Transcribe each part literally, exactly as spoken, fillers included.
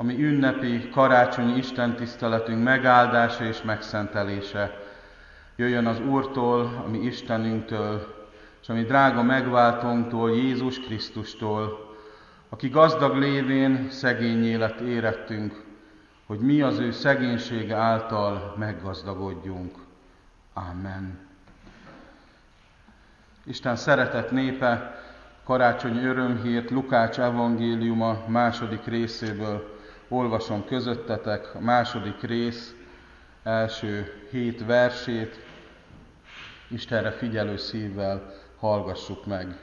ami ünnepi, karácsonyi istentiszteletünk megáldása és megszentelése. Jöjjön az Úrtól, a mi Istenünktől, és a mi drága megváltónktól, Jézus Krisztustól, aki gazdag lévén szegény élet érettünk, hogy mi az ő szegénysége által meggazdagodjunk. Amen. Isten szeretett népe, karácsonyi örömhírt Lukács evangéliuma második részéből olvasom közöttetek, a második rész első hét versét. Istenre figyelő szívvel hallgassuk meg.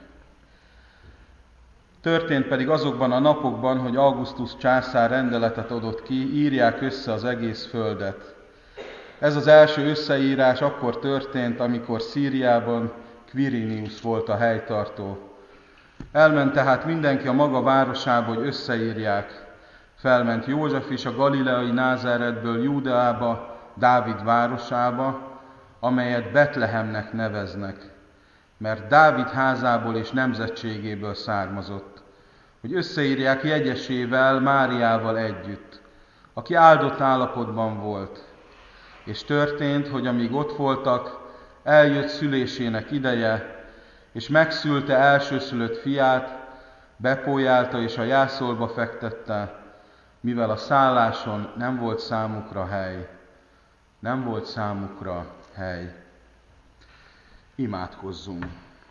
Történt pedig azokban a napokban, hogy Augustus császár rendeletet adott ki, írják össze az egész földet. Ez az első összeírás akkor történt, amikor Szíriában Quirinius volt a helytartó. Elment tehát mindenki a maga városába, hogy összeírják. Felment József is a galileai Názáretből Júdeába, Dávid városába, amelyet Betlehemnek neveznek, mert Dávid házából és nemzetségéből származott, hogy összeírják jegyesével, Máriával együtt, aki áldott állapotban volt. És történt, hogy amíg ott voltak, eljött szülésének ideje, és megszülte elsőszülött fiát, bepójálta és a jászolba fektette, mivel a szálláson nem volt számukra hely. Nem volt számukra hely. Imádkozzunk.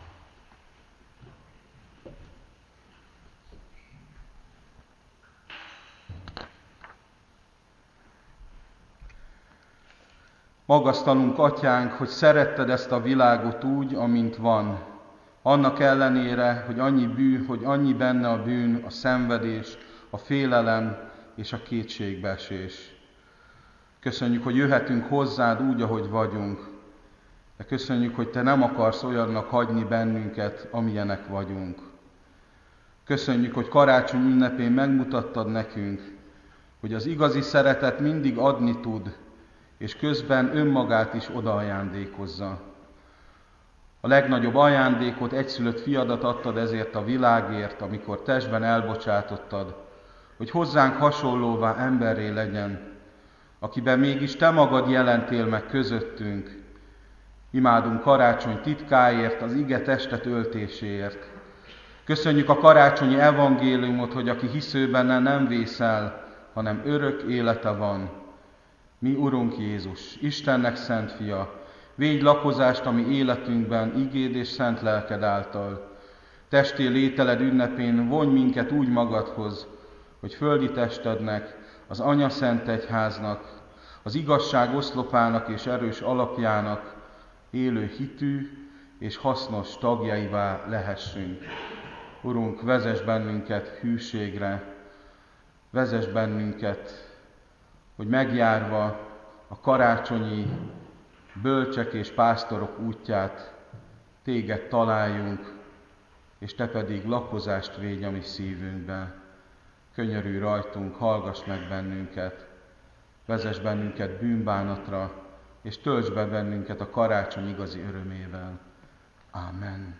Magasztalunk, Atyánk, hogy szeretted ezt a világot úgy, amint van. Annak ellenére, hogy annyi bűn, hogy annyi benne a bűn, a szenvedés, a félelem és a kétségbeesés. Köszönjük, hogy jöhetünk hozzád úgy, ahogy vagyunk. De köszönjük, hogy te nem akarsz olyannak hagyni bennünket, amilyenek vagyunk. Köszönjük, hogy karácsony ünnepén megmutattad nekünk, hogy az igazi szeretet mindig adni tud, és közben önmagát is odaajándékozza. A legnagyobb ajándékot, egyszülött fiadat adtad ezért a világért, amikor testben elbocsátottad, hogy hozzánk hasonlóvá emberré legyen, akiben mégis te magad jelentél meg közöttünk. Imádunk karácsony titkáért, az ige testet öltéséért. Köszönjük a karácsonyi evangéliumot, hogy aki hisző benne nem vészel, hanem örök élete van. Mi, Urunk Jézus, Istennek szent fia, védj lakozást a mi életünkben, igéd és szent lelked által. Testé lételed ünnepén vonj minket úgy magadhoz, hogy földi testednek, az Anya Szent Egyháznak, az igazság oszlopának és erős alapjának élő hitű és hasznos tagjaivá lehessünk. Urunk, vezess bennünket hűségre, vezess bennünket, hogy megjárva a karácsonyi bölcsek és pásztorok útját téged találjunk, és te pedig lakozást védj a mi szívünkbe. Könyörülj rajtunk, hallgass meg bennünket, vezess bennünket bűnbánatra, és töltsd be bennünket a karácsony igazi örömével. Amen.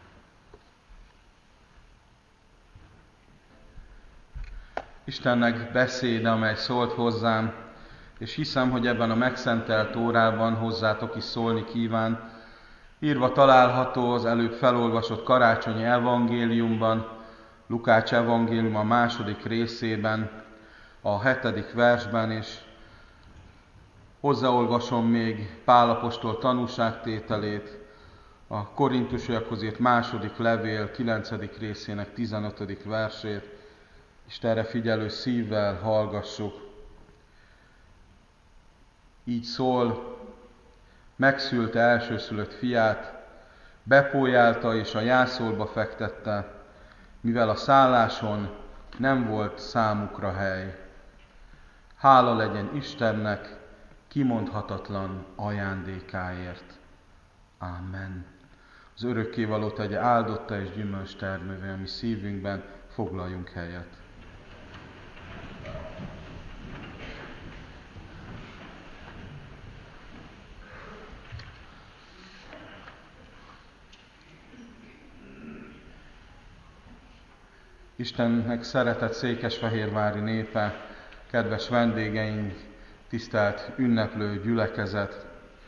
Istennek beszéde, amely szólt hozzám, és hiszem, hogy ebben a megszentelt órában hozzátok is szólni kíván, írva található az előbb felolvasott karácsonyi evangéliumban, Lukács evangélium a második részében, a hetedik versben, és hozzáolvasom még Pál apostol tanúságtételét, a Korintusiakhoz írt második levél kilencedik részének tizenötödik versét, Istenre figyelő szívvel hallgassuk. Így szól, megszülte elsőszülött fiát, bepójálta és a jászolba fektette, mivel a szálláson nem volt számukra hely. Hála legyen Istennek kimondhatatlan ajándékáért. Amen. Az örökkévaló tegye áldotta és gyümölcs termővé a mi szívünkben, foglaljunk helyet. Istennek szeretett székesfehérvári népe, kedves vendégeink, tisztelt ünneplő gyülekezet!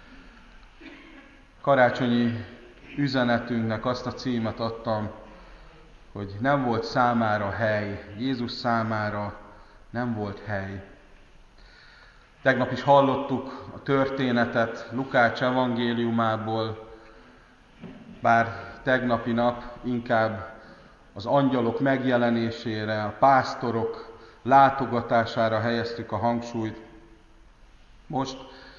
Karácsonyi üzenetünknek azt a címet adtam, hogy nem volt számára hely, Jézus számára nem volt hely. Tegnap is hallottuk a történetet Lukács evangéliumából, bár tegnapi nap inkább az angyalok megjelenésére, a pásztorok látogatására helyeztük a hangsúlyt. Most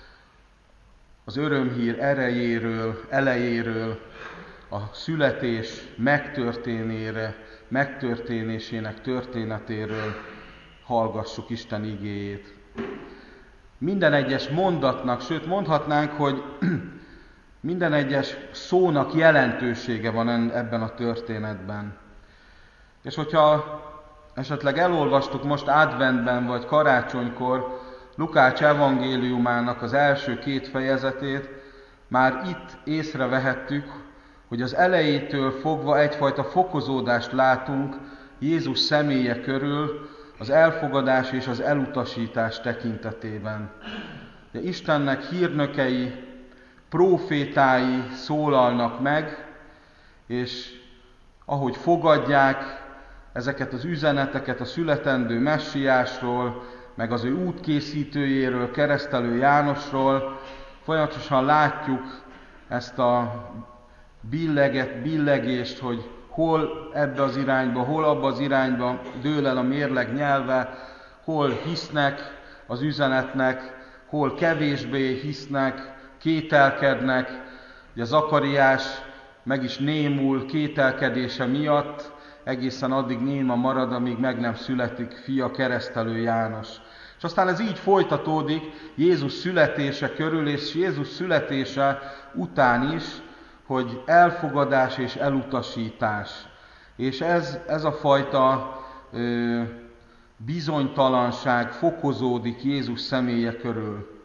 az örömhír erejéről, elejéről, a születés megtörténére, megtörténésének történetéről hallgassuk Isten igéjét. Minden egyes mondatnak, sőt mondhatnánk, hogy minden egyes szónak jelentősége van ebben a történetben. És hogyha esetleg elolvastuk most adventben vagy karácsonykor Lukács evangéliumának az első két fejezetét, már itt észrevehettük, hogy az elejétől fogva egyfajta fokozódást látunk Jézus személye körül az elfogadás és az elutasítás tekintetében. De Istennek hírnökei, prófétái szólalnak meg, és ahogy fogadják ezeket az üzeneteket a születendő messiásról, meg az ő útkészítőjéről, keresztelő Jánosról, folyamatosan látjuk ezt a billeget, billegést, hogy hol ebbe az irányba, hol abba az irányba dől el a mérleg nyelve, hol hisznek az üzenetnek, hol kevésbé hisznek, kételkednek. Ugye Zakariás meg is némul kételkedése miatt, egészen addig néma marad, amíg meg nem születik fia, keresztelő János. És aztán ez így folytatódik Jézus születése körül, és Jézus születése után is, hogy elfogadás és elutasítás. És ez, ez a fajta ö, bizonytalanság fokozódik Jézus személye körül.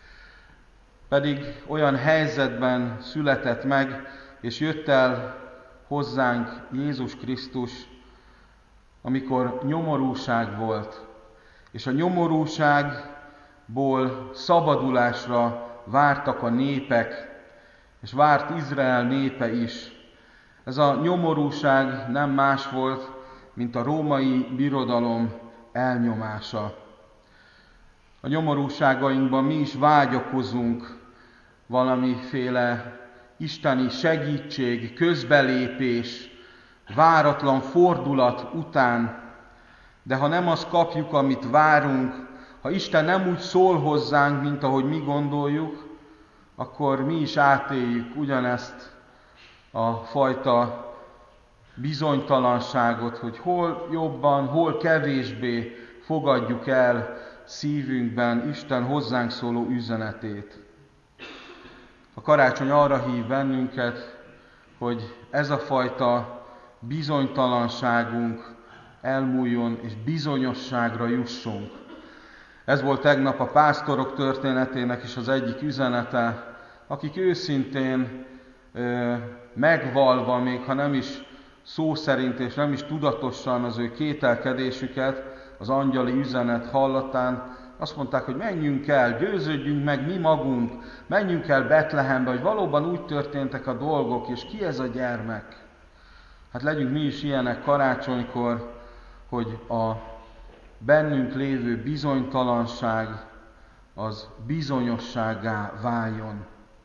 Pedig olyan helyzetben született meg, és jött el hozzánk Jézus Krisztus, amikor nyomorúság volt, és a nyomorúságból szabadulásra vártak a népek, és várt Izrael népe is. Ez a nyomorúság nem más volt, mint a római birodalom elnyomása. A nyomorúságainkban mi is vágyakozunk valamiféle isteni segítség, közbelépés, váratlan fordulat után, de ha nem azt kapjuk, amit várunk, ha Isten nem úgy szól hozzánk, mint ahogy mi gondoljuk, akkor mi is átéljük ugyanezt a fajta bizonytalanságot, hogy hol jobban, hol kevésbé fogadjuk el szívünkben Isten hozzánk szóló üzenetét. A karácsony arra hív bennünket, hogy ez a fajta bizonytalanságunk elmúljon és bizonyosságra jussunk. Ez volt tegnap a pásztorok történetének is az egyik üzenete, akik őszintén megvalva, még ha nem is szó szerint és nem is tudatosan az ő kételkedésüket az angyali üzenet hallatán, azt mondták, hogy menjünk el, győződjünk meg mi magunk, menjünk el Betlehembe, hogy valóban úgy történtek a dolgok, és ki ez a gyermek? Hát legyünk mi is ilyenek karácsonykor, hogy a bennünk lévő bizonytalanság az bizonyossággá váljon.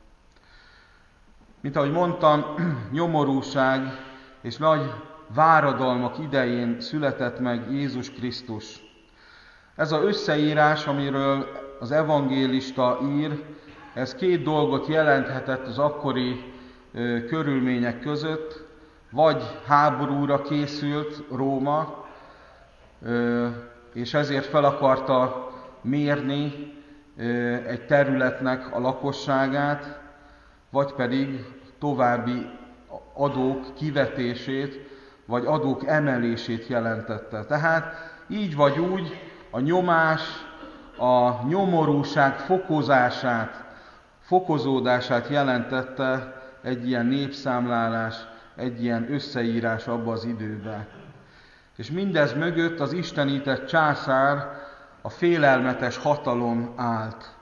Mint ahogy mondtam, nyomorúság és nagy váradalmak idején született meg Jézus Krisztus. Ez az összeírás, amiről az evangélista ír, ez két dolgot jelenthetett az akkori ö, körülmények között, vagy háborúra készült Róma, ö, és ezért fel akarta mérni ö, egy területnek a lakosságát, vagy pedig további adók kivetését, vagy adók emelését jelentette. Tehát így vagy úgy a nyomás, a nyomorúság fokozását, fokozódását jelentette egy ilyen népszámlálás, egy ilyen összeírás abba az időben. És mindez mögött az istenített császár, a félelmetes hatalom állt.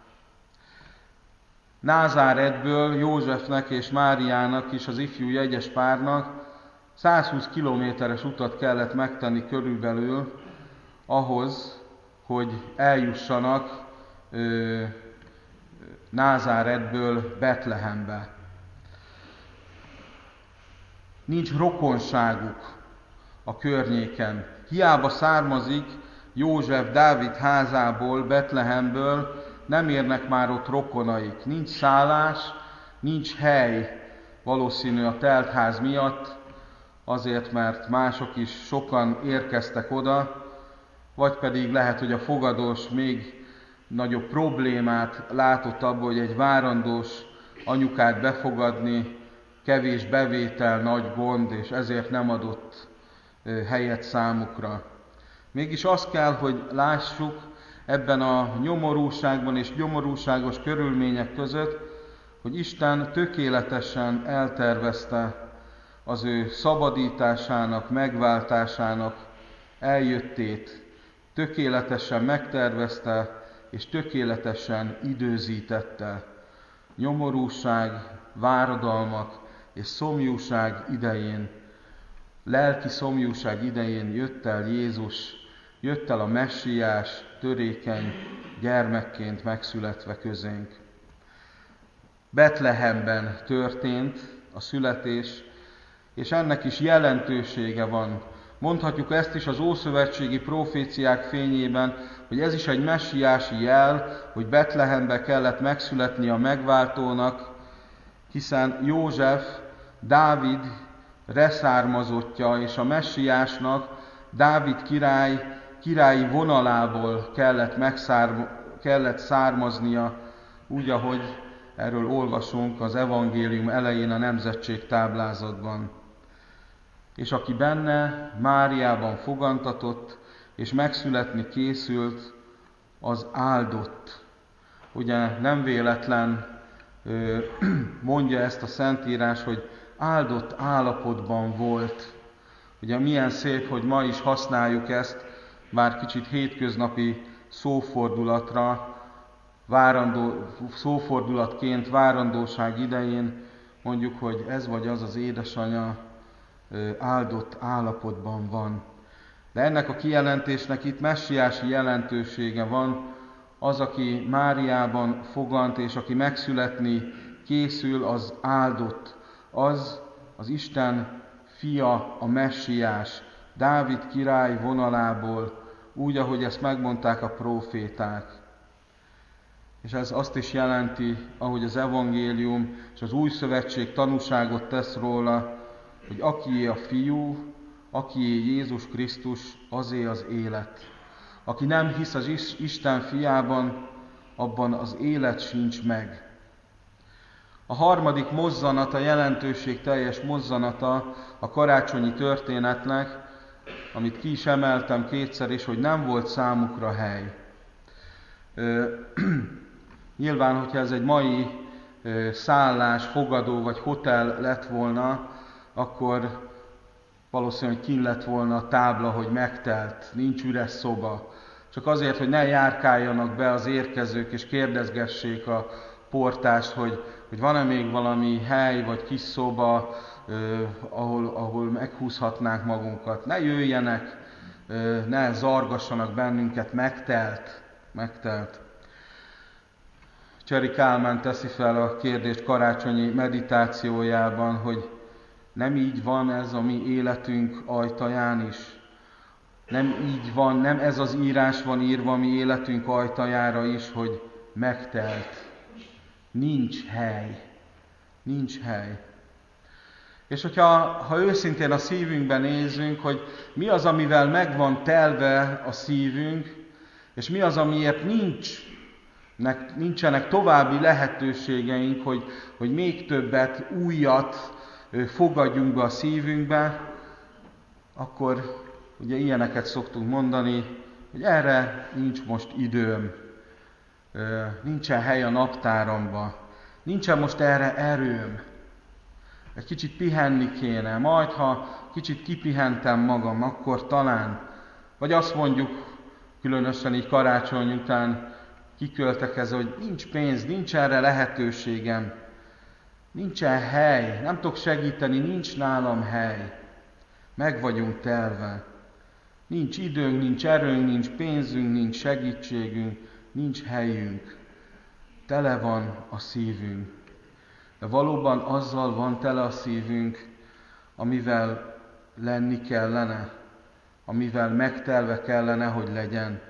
Názáretből Józsefnek és Máriának is, az ifjú jegyes párnak százhúsz kilométeres utat kellett megtenni körülbelül ahhoz, hogy eljussanak ö, Názáretből Betlehembe. Nincs rokonságuk a környéken. Hiába származik József Dávid házából, Betlehemből, nem érnek már ott rokonaik. Nincs szállás, nincs hely, valószínű a teltház miatt, azért, mert mások is sokan érkeztek oda, vagy pedig lehet, hogy a fogadós még nagyobb problémát látott abból, hogy egy várandós anyukát befogadni, kevés bevétel, nagy gond, és ezért nem adott helyet számukra. Mégis azt kell, hogy lássuk ebben a nyomorúságban és nyomorúságos körülmények között, hogy Isten tökéletesen eltervezte az ő szabadításának, megváltásának eljöttét, tökéletesen megtervezte és tökéletesen időzítette. Nyomorúság, váradalmak és szomjúság idején, lelki szomjúság idején jött el Jézus, jött el a Messiás, törékeny gyermekként megszületve közénk. Betlehemben történt a születés, és ennek is jelentősége van. Mondhatjuk ezt is az ószövetségi proféciák fényében, hogy ez is egy messiási jel, hogy Betlehembe kellett megszületni a megváltónak, hiszen József Dávid reszármazottja, és a messiásnak Dávid király királyi vonalából kellett, megszárm, kellett származnia, úgy, ahogy erről olvasunk az evangélium elején a nemzetség táblázatban. És aki benne Máriában fogantatott, és megszületni készült, az áldott. Ugye nem véletlen mondja ezt a Szentírás, hogy áldott állapotban volt. Ugye milyen szép, hogy ma is használjuk ezt, bár kicsit hétköznapi szófordulatra, várandó, szófordulatként várandóság idején mondjuk, hogy ez vagy az az édesanyja áldott állapotban van. De ennek a kijelentésnek itt messiási jelentősége van, az, aki Máriában fogant, és aki megszületni készül, az áldott. Az az Isten fia, a messiás, Dávid király vonalából, úgy, ahogy ezt megmondták a próféták. És ez azt is jelenti, ahogy az evangélium és az új szövetség tanúságot tesz róla, hogy akié a fiú, akié Jézus Krisztus, azé az élet. Aki nem hisz az Isten fiában, abban az élet sincs meg. A harmadik mozzanata, jelentőség teljes mozzanata a karácsonyi történetnek, amit ki is emeltem kétszer is, hogy nem volt számukra hely. Nyilván, hogyha ez egy mai szállás, fogadó vagy hotel lett volna, akkor valószínűleg kint lett volna a tábla, hogy megtelt, nincs üres szoba. Csak azért, hogy ne járkáljanak be az érkezők és kérdezgessék a portást, hogy, hogy van-e még valami hely vagy kis szoba, eh, ahol, ahol meghúzhatnánk magunkat. Ne jöjjenek, eh, ne zargassanak bennünket, megtelt, megtelt. Cseri Kálmán teszi fel a kérdést karácsonyi meditációjában, hogy nem így van ez a mi életünk ajtaján is. Nem így van, nem ez az írás van írva a mi életünk ajtajára is, hogy megtelt. Nincs hely. Nincs hely. És hogyha ha őszintén a szívünkben nézünk, hogy mi az, amivel meg van telve a szívünk, és mi az, amiért nincs, nincsenek további lehetőségeink, hogy, hogy még többet, újat fogadjunk be a szívünkbe, akkor ugye ilyeneket szoktunk mondani, hogy erre nincs most időm, nincsen hely a naptáramba, nincsen most erre erőm, egy kicsit pihenni kéne, majd ha kicsit kipihentem magam, akkor talán, vagy azt mondjuk Különösen így karácsony után kiköltekezve, hogy nincs pénz, nincs erre lehetőségem, nincsen hely, nem tudok segíteni, nincs nálam hely. Meg vagyunk telve. Nincs időnk, nincs erőnk, nincs pénzünk, nincs segítségünk, nincs helyünk. Tele van a szívünk. De valóban azzal van tele a szívünk, amivel lenni kellene, amivel megtelve kellene, hogy legyen.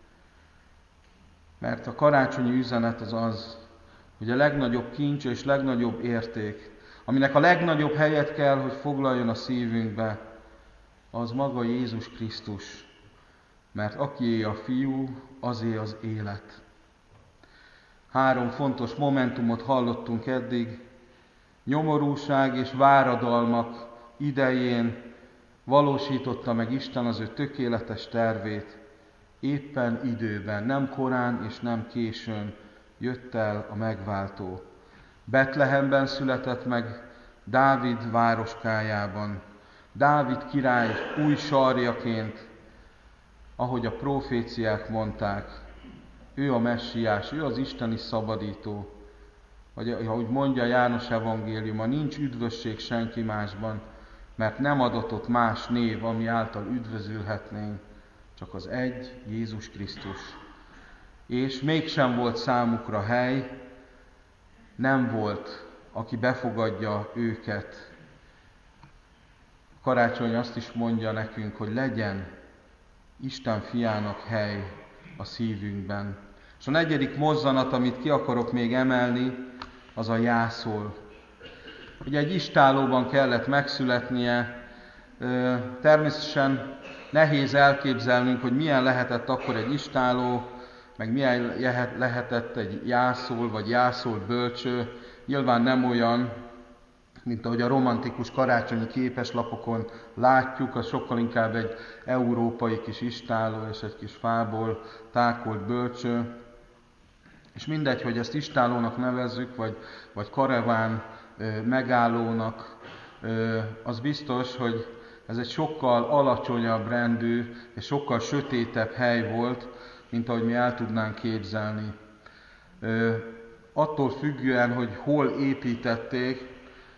Mert a karácsonyi üzenet az az, hogy a legnagyobb kincs és legnagyobb érték, aminek a legnagyobb helyet kell, hogy foglaljon a szívünkbe, az maga Jézus Krisztus. Mert akié a Fiú, azé az élet. Három fontos momentumot hallottunk eddig. Nyomorúság és váradalmak idején valósította meg Isten az ő tökéletes tervét. Éppen időben, nem korán és nem későn jött el a megváltó. Betlehemben született meg, Dávid városkájában. Dávid király új sarjaként, ahogy a proféciák mondták. Ő a messiás, ő az isteni szabadító. Vagy ahogy mondja János evangéliuma, nincs üdvösség senki másban, mert nem adatott más név, ami által üdvözülhetnénk, csak az egy, Jézus Krisztus. És mégsem volt számukra hely, nem volt, aki befogadja őket. A karácsony azt is mondja nekünk, hogy legyen Isten fiának hely a szívünkben. És a negyedik mozzanat, amit ki akarok még emelni, az a jászol. Ugye egy istállóban kellett megszületnie, természetesen nehéz elképzelnünk, hogy milyen lehetett akkor egy istálló, meg milyen lehetett egy jászol, vagy jászol bölcső. Nyilván nem olyan, mint ahogy a romantikus karácsonyi képeslapokon látjuk, az sokkal inkább egy európai kis istálló és egy kis fából tákolt bölcső. És mindegy, hogy ezt istállónak nevezzük, vagy, vagy karaván megállónak, az biztos, hogy ez egy sokkal alacsonyabb rendű és sokkal sötétebb hely volt, mint ahogy mi el tudnánk képzelni. Attól függően, hogy hol építették,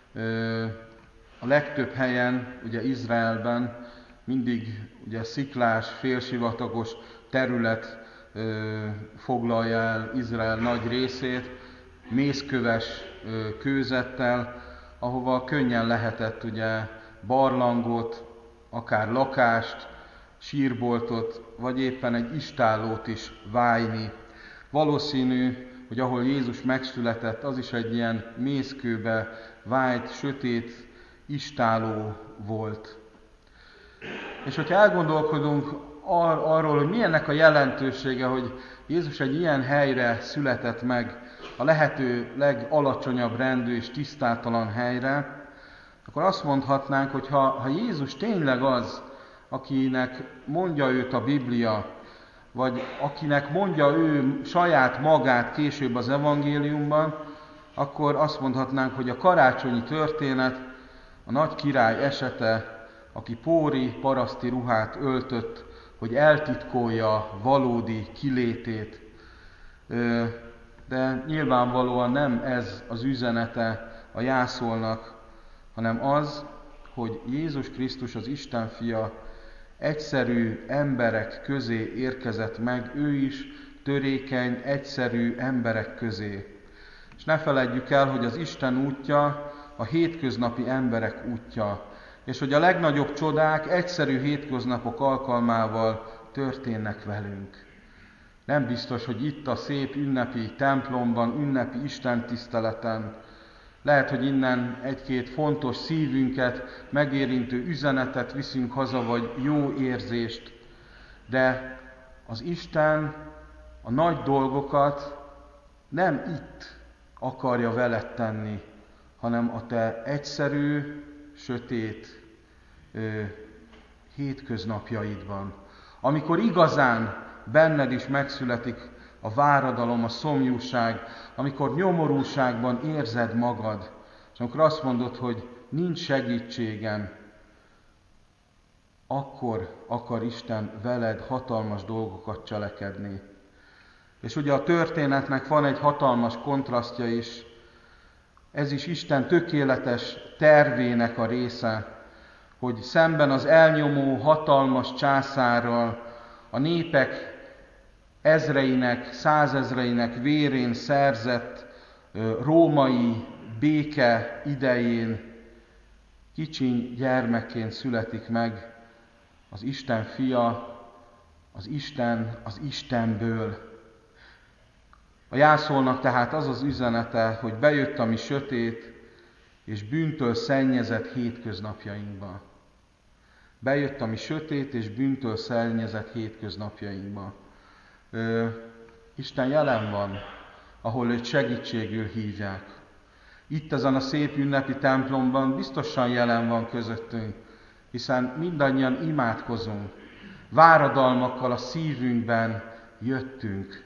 a legtöbb helyen, ugye Izraelben mindig ugye sziklás, félsivatagos terület foglalja el Izrael nagy részét, mészköves kőzettel, ahova könnyen lehetett ugye barlangot, akár lakást, sírboltot, vagy éppen egy istállót is vájni. Valószínű, hogy ahol Jézus megszületett, az is egy ilyen mészkőbe vájt, sötét istálló volt. És hogyha elgondolkodunk ar- arról, hogy milyennek a jelentősége, hogy Jézus egy ilyen helyre született meg, a lehető legalacsonyabb rendű és tisztátalan helyre, akkor azt mondhatnánk, hogy ha, ha Jézus tényleg az, akinek mondja őt a Biblia, vagy akinek mondja ő saját magát később az evangéliumban, akkor azt mondhatnánk, hogy a karácsonyi történet, a nagy király esete, aki póri, paraszti ruhát öltött, hogy eltitkolja valódi kilétét. De nyilvánvalóan nem ez az üzenete a jászolnak, hanem az, hogy Jézus Krisztus, az Isten fia, egyszerű emberek közé érkezett meg, ő is törékeny, egyszerű emberek közé. És ne feledjük el, hogy az Isten útja a hétköznapi emberek útja, és hogy a legnagyobb csodák egyszerű hétköznapok alkalmával történnek velünk. Nem biztos, hogy itt a szép ünnepi templomban, ünnepi istentiszteleten, lehet, hogy innen egy-két fontos szívünket megérintő üzenetet viszünk haza, vagy jó érzést, de az Isten a nagy dolgokat nem itt akarja veled tenni, hanem a te egyszerű, sötét ö, hétköznapjaidban. Amikor igazán benned is megszületik a váradalom, a szomjúság, amikor nyomorúságban érzed magad, és amikor azt mondod, hogy nincs segítségem, akkor akar Isten veled hatalmas dolgokat cselekedni. És ugye a történetnek van egy hatalmas kontrasztja is, ez is Isten tökéletes tervének a része, hogy szemben az elnyomó hatalmas császárral, a népek ezreinek, százezreinek vérén szerzett római béke idején kicsiny gyermekként születik meg az Isten fia, az Isten az Istenből. A jászolnak tehát az az üzenete, hogy bejött a mi sötét és bűntől szennyezett hétköznapjainkba. Bejött a mi sötét és bűntől szennyezett hétköznapjainkba. Ö, Isten jelen van, ahol őt segítségül hívják. Itt ezen a szép ünnepi templomban biztosan jelen van közöttünk, hiszen mindannyian imádkozunk, váradalmakkal a szívünkben jöttünk.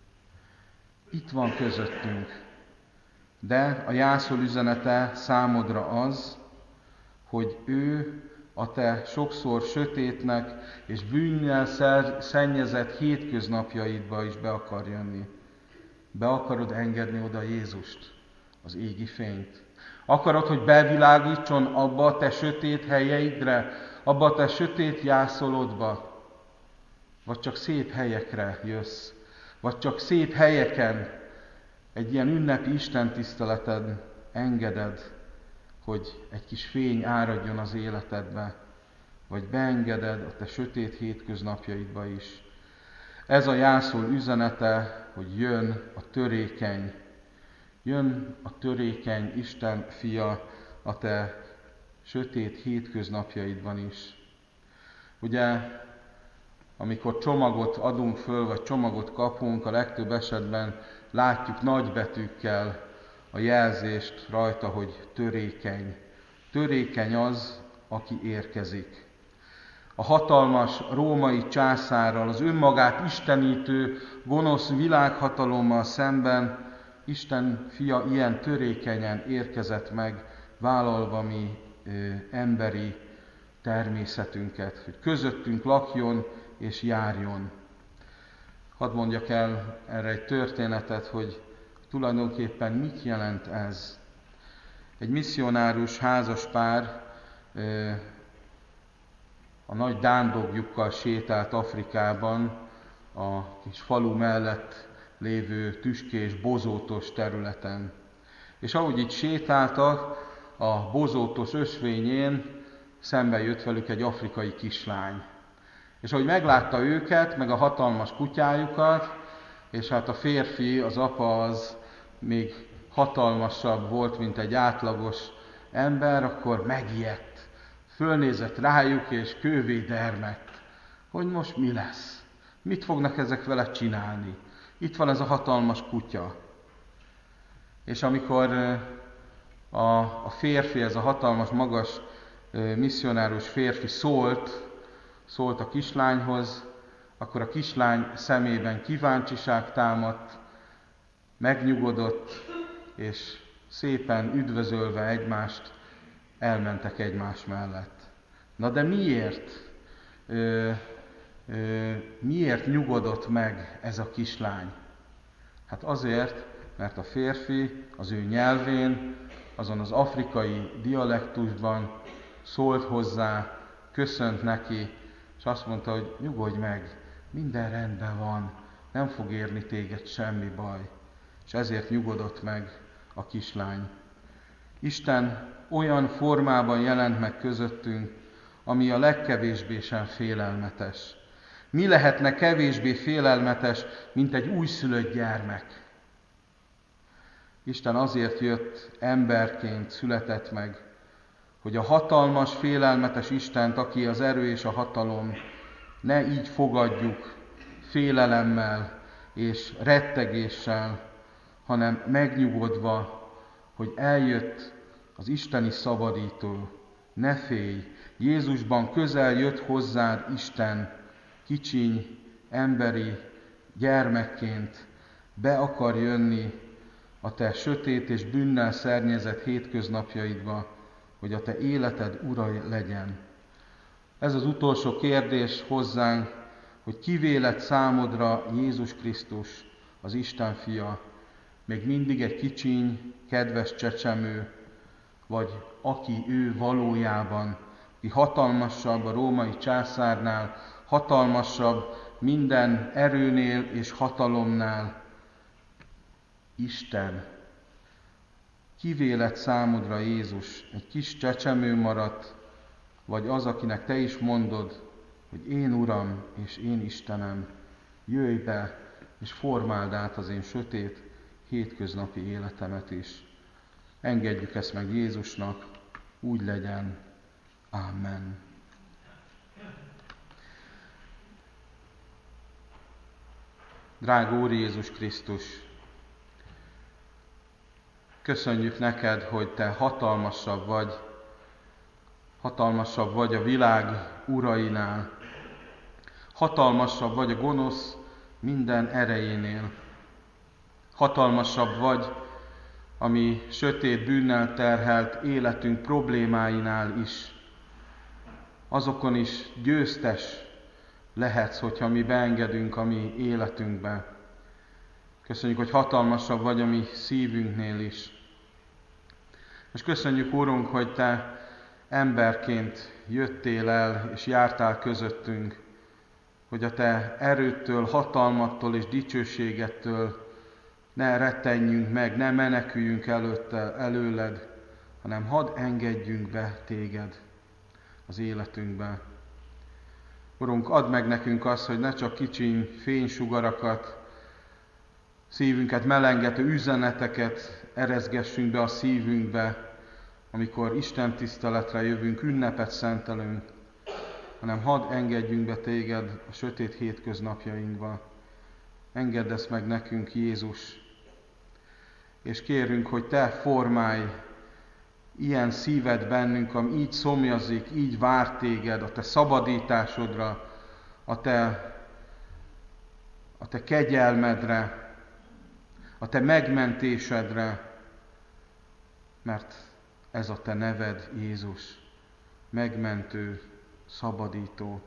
Itt van közöttünk. De a jászol üzenete számodra az, hogy ő a te sokszor sötétnek és bűnnel szennyezett hétköznapjaidba is be akar jönni. Be akarod engedni oda Jézust, az égi fényt. Akarod, hogy bevilágítson abba a te sötét helyeidre, abba a te sötét jászolodba? Vagy csak szép helyekre jössz? Vagy csak szép helyeken, egy ilyen ünnepi istentiszteleten engeded, hogy egy kis fény áradjon az életedbe, vagy beengeded a te sötét hétköznapjaidba is. Ez a jászol üzenete, hogy jön a törékeny, jön a törékeny Isten fia a te sötét hétköznapjaidban is. Ugye, amikor csomagot adunk föl, vagy csomagot kapunk, a legtöbb esetben látjuk nagybetűkkel a jelzést rajta, hogy törékeny. Törékeny az, aki érkezik. A hatalmas római császárral, az önmagát istenítő, gonosz világhatalommal szemben Isten fia ilyen törékenyen érkezett meg, vállalva mi ö, emberi természetünket, hogy közöttünk lakjon és járjon. Hadd mondjak el erre egy történetet, hogy tulajdonképpen mit jelent ez. Egy misszionárus házaspár a nagy dándogjukkal sétált Afrikában, a kis falu mellett lévő tüskés, bozótos területen. És ahogy itt sétáltak, a bozótos ösvényén szembe jött velük egy afrikai kislány. És ahogy meglátta őket, meg a hatalmas kutyájukat, és hát a férfi, az apa az még hatalmasabb volt, mint egy átlagos ember, akkor megijedt. Fölnézett rájuk, és kővé dermedt, hogy most mi lesz? Mit fognak ezek vele csinálni? Itt van ez a hatalmas kutya. És amikor a, a férfi, ez a hatalmas, magas misszionárus férfi szólt, szólt a kislányhoz, akkor a kislány szemében kíváncsiság támadt, megnyugodott, és szépen üdvözölve egymást elmentek egymás mellett. Na de miért? Ö, ö, miért nyugodott meg ez a kislány? Hát azért, mert a férfi az ő nyelvén, azon az afrikai dialektusban szólt hozzá, köszönt neki, és azt mondta, hogy nyugodj meg, minden rendben van, nem fog érni téged semmi baj. És ezért nyugodott meg a kislány. Isten olyan formában jelent meg közöttünk, ami a legkevésbé sem félelmetes. Mi lehetne kevésbé félelmetes, mint egy újszülött gyermek? Isten azért jött, emberként született meg, hogy a hatalmas, félelmetes Istent, aki az erő és a hatalom, ne így fogadjuk félelemmel és rettegéssel, hanem megnyugodva, hogy eljött az isteni szabadító. Ne félj, Jézusban közel jött hozzád Isten, kicsiny, emberi gyermekként, be akar jönni a te sötét és bűnnel szernyezott hétköznapjaidba, hogy a te életed ura legyen. Ez az utolsó kérdés hozzánk, hogy kivé lett számodra Jézus Krisztus, az Isten fia, még mindig egy kicsiny, kedves csecsemő, vagy aki ő valójában, aki hatalmasabb a római császárnál, hatalmasabb minden erőnél és hatalomnál, Isten. Kivé lett számodra Jézus, egy kis csecsemő maradt, vagy az, akinek te is mondod, hogy én Uram és én Istenem, jöjj be és formáld át az én sötét, hétköznapi életemet is. Engedjük ezt meg Jézusnak, úgy legyen. Amen. Drága Úr Jézus Krisztus, köszönjük neked, hogy te hatalmasabb vagy, hatalmasabb vagy a világ urainál, hatalmasabb vagy a gonosz minden erejénél, hatalmasabb vagy a mi sötét bűnnel terhelt életünk problémáinál is. Azokon is győztes lehetsz, hogyha mi beengedünk a mi életünkbe. Köszönjük, hogy hatalmasabb vagy a mi szívünknél is. És köszönjük, Úrunk, hogy te emberként jöttél el és jártál közöttünk, hogy a te erőttől, hatalmattól és dicsőségettől ne rettenjünk meg, ne meneküljünk előtte, előled, hanem hadd engedjünk be téged az életünkbe. Urunk, add meg nekünk azt, hogy ne csak kicsiny fénysugarakat, szívünket melengető üzeneteket ereszgessünk be a szívünkbe, amikor Isten tiszteletre jövünk, ünnepet szentelünk, hanem hadd engedjünk be téged a sötét hétköznapjainkba. Engedd ezt meg nekünk, Jézus, és kérünk, hogy te formálj ilyen szíved bennünk, ami így szomjazik, így vár téged, a te szabadításodra, a te, a te kegyelmedre, a te megmentésedre, mert ez a te neved, Jézus, megmentő, szabadító.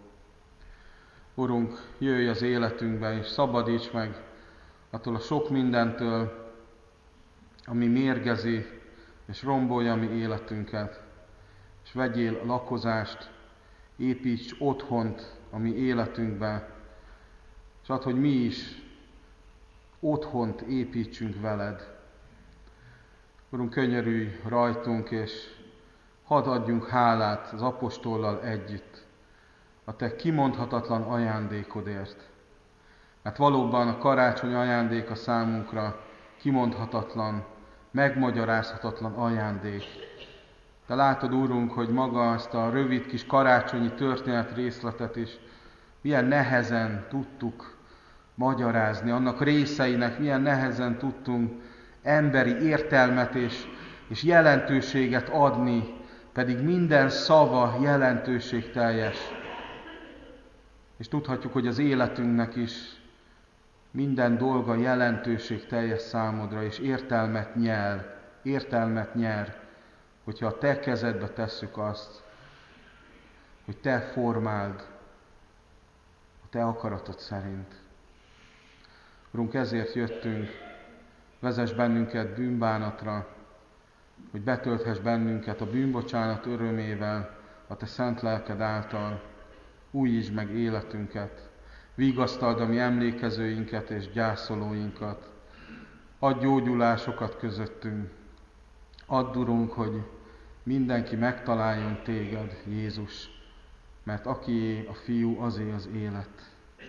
Urunk, jöjj az életünkbe, és szabadíts meg attól a sok mindentől, ami mérgezi és rombolja mi életünket, és vegyél lakozást, építs otthont a mi életünkbe, és add, hogy mi is otthont építsünk veled. Urunk, könyörülj rajtunk, és hadd adjunk hálát az apostollal együtt a te kimondhatatlan ajándékodért. Mert valóban a karácsony ajándéka számunkra kimondhatatlan, megmagyarázhatatlan ajándék. De látod, Úrunk, hogy maga azt a rövid kis karácsonyi történet részletet is milyen nehezen tudtuk magyarázni, annak részeinek milyen nehezen tudtunk emberi értelmet és, és jelentőséget adni, pedig minden szava jelentőségteljes. És tudhatjuk, hogy az életünknek is minden dolga jelentőségteljes számodra, és értelmet nyer, értelmet nyer, hogyha a te kezedbe tesszük azt, hogy te formáld a te akaratod szerint. Urunk, ezért jöttünk, vezess bennünket bűnbánatra, hogy betölthess bennünket a bűnbocsánat örömével, a te szent lelked által, újítsd meg életünket, vigasztald a mi emlékezőinket és gyászolóinkat, add gyógyulásokat közöttünk, add, Urunk, hogy mindenki megtaláljon téged, Jézus, mert akié a Fiú, azé az élet.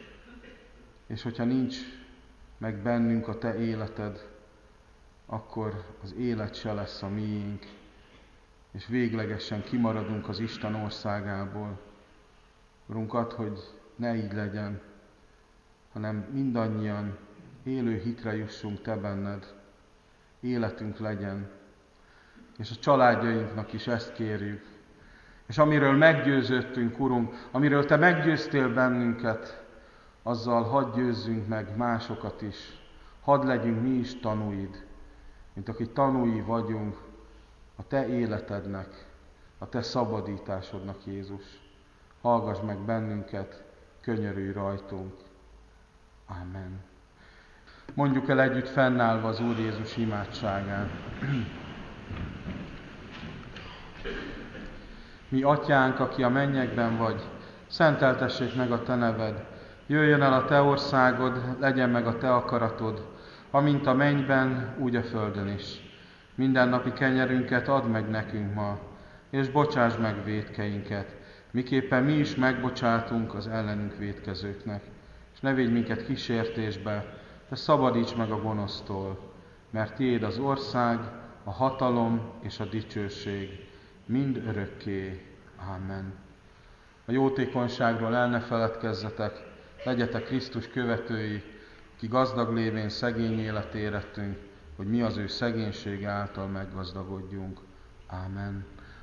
És hogyha nincs meg bennünk a te életed, akkor az élet se lesz a miénk, és véglegesen kimaradunk az Isten országából. Urunk, add, hogy ne így legyen, hanem mindannyian élő hitre jussunk te benned, életünk legyen, és a családjainknak is ezt kérjük. És amiről meggyőződtünk, Urunk, amiről te meggyőztél bennünket, azzal hadd győzzünk meg másokat is. Hadd legyünk mi is tanúid, mint akik tanúi vagyunk a te életednek, a te szabadításodnak, Jézus. hallgass meg bennünket, könyörülj rajtunk. Amen. Mondjuk el együtt fennállva az Úr Jézus imádságát. Mi atyánk, aki a mennyekben vagy, szenteltessék meg a te neved. Jöjjön el a te országod, legyen meg a te akaratod, amint a mennyben, úgy a földön is. Mindennapi kenyerünket add meg nekünk ma, és bocsáss meg vétkeinket, miképpen mi is megbocsátunk az ellenünk vétkezőknek. És ne védj minket kísértésbe, de szabadíts meg a gonosztól, mert tiéd az ország, a hatalom és a dicsőség, mind örökké. Amen. A jótékonyságról el ne feledkezzetek, legyetek Krisztus követői, ki gazdag lévén szegény életére tűnk, hogy mi az ő szegénysége által meggazdagodjunk. Amen.